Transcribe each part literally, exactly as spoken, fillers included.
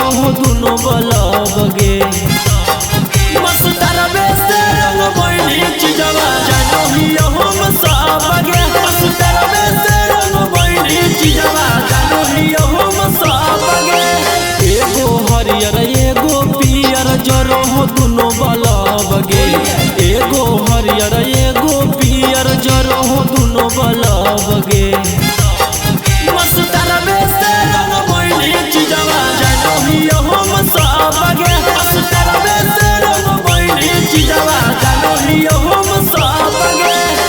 जरो हो दुनो बलबगे मस्तारा बेसे रंग बनी चिजवा जानो हियो हम सबगे मस्तारा बेसे रंग बनी चिजवा जानो हियो हम सबगे एगो हरियर एगो पियर जरो हो दुनो बलबगे एगो हरियर एगो पियर जरो हो दुनो बलबगे मस्तारा बेसे रंग बनी चिजवा जानो हियो हम सबगे मस्तारा बेसे रंग बनी चिजवा जानो हियो हम सबगे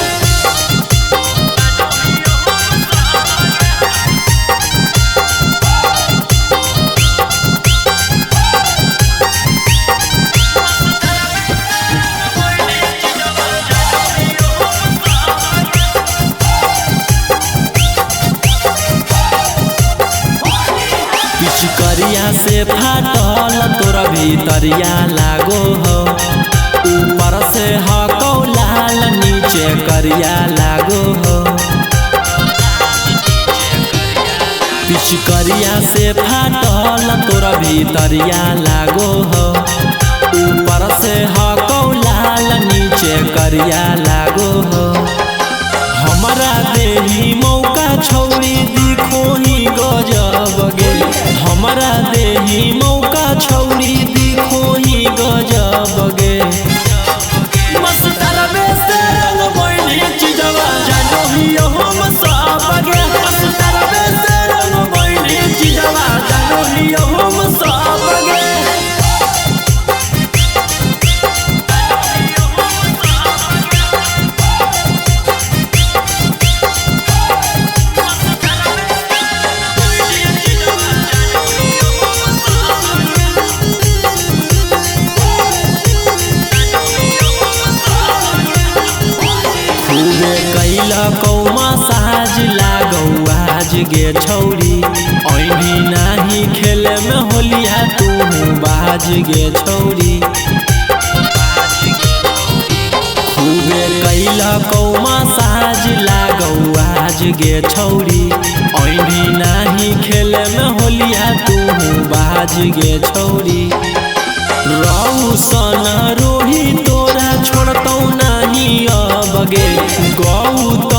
पिचकरिया से फाटल तोरा भीतरिया लागो हो ऊपर से हकौ लाल नीचे करिया लागो हो पिचकरिया से फाटल तोरा भीतरिया लागो हो ऊपर से हकौ लाल नीचे करिया लागो हो हमारा देही मौका छौरी दिखो ही गजब गे हमारा देही मौका छौरी दिखो ही गजब गे मस्तारा बेसे रंग बनी चिजवा जानो हियो हम सबगे मस्तारा बेसे रंग बनी चिजवा जानो हियो हम सबगे खूबे कैला कौमा साज लागौ आज गे छौरी ऐनी नाही खेले में होलिया तू बाज गे छौरी खूबे कैला कौमा साज लागौ आज गे छौरी ऐनी नाही खेले में होलिया तू बाज गे छौरी रौशन रोही तोरा छोड़तौ नहीं अब गे गौ